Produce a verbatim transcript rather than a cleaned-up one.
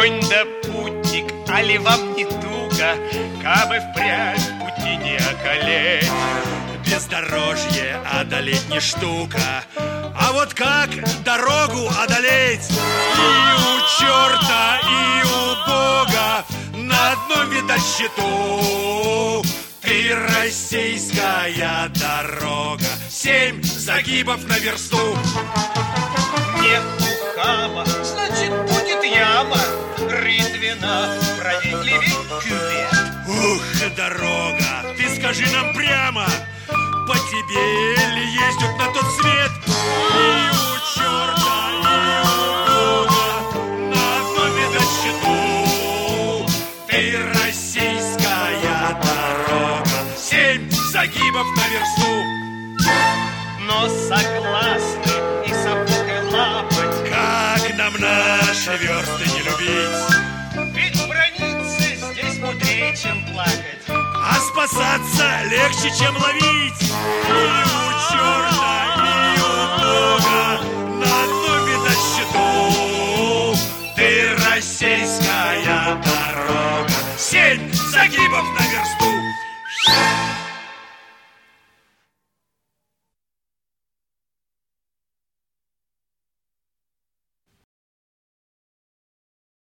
конь да путник, али вам не туго, кабы впрямь пути не околеть? Бездорожье одолеть не штука, а вот как дорогу одолеть? И у черта, и у Бога на одном видать счету. Ты российская дорога, семь загибов на версту. Нет ухаба, значит будет яма, рытвина, правее левей кювет. Ух, дорога, ты скажи нам прямо, по тебе ли ездят на тот свет? И у черта, и у Бога на одном видать счету. Ты российская дорога, семь загибов на версту. Но согласны и сапог, и лапоть. Как нам наши версты не любить? Ведь браниться здесь мудрее, чем плакать. А спасаться легче, чем ловить. И у черта, и у Бога